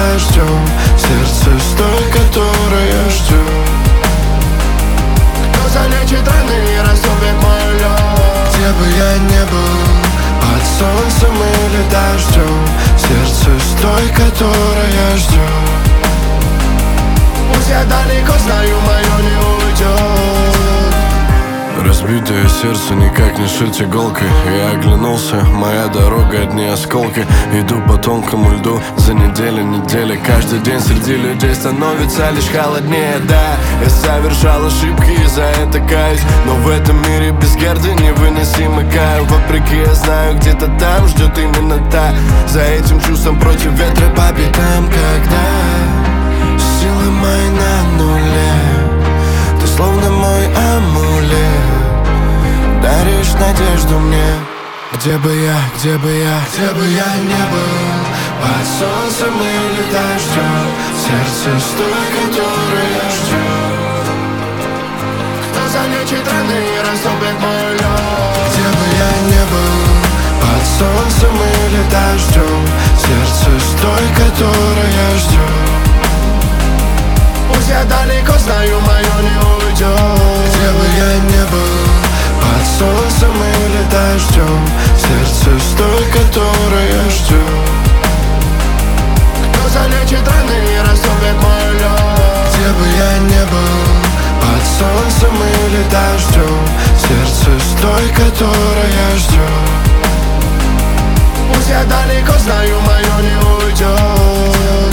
дождем. Сердце с той, которое ждет. Кто залечит раны и растопит мой лед? Где бы я не был, под солнцем или дождем. Сердце с той, которая ждет. Пусть я далеко, знаю, мое не уйдет. Разбитое сердце никак не шить иголкой. Я оглянулся, моя дорога одни осколки. Иду по тонкому льду за недели. Каждый день среди людей становится лишь холоднее. Да, я совершал ошибки и за это каюсь, но в этом мире без герды невыносимо каю. Вопреки я знаю, где-то там ждет именно та. За этим чувством против ветра по пятам. Когда силы мои на нуле, ты словно мой амулет, даришь надежду мне. Где бы я не был, под солнцем или дождем. Сердце с той, которая ждет. Кто залечит раны и растопит мой лед? Где бы я не был, под солнцем или дождем. Сердце с той, которая ждет. Пусть я далеко, знаю, мое не уйдет. где бы я не был, под солнцем или дождем. Сердце с той, которая ждет. Кто залечит раны и растопит мой лед? где бы я не был, под солнцем или дождем. Сердце с той, которая ждет. Пусть я далеко, знаю, мое не уйдет.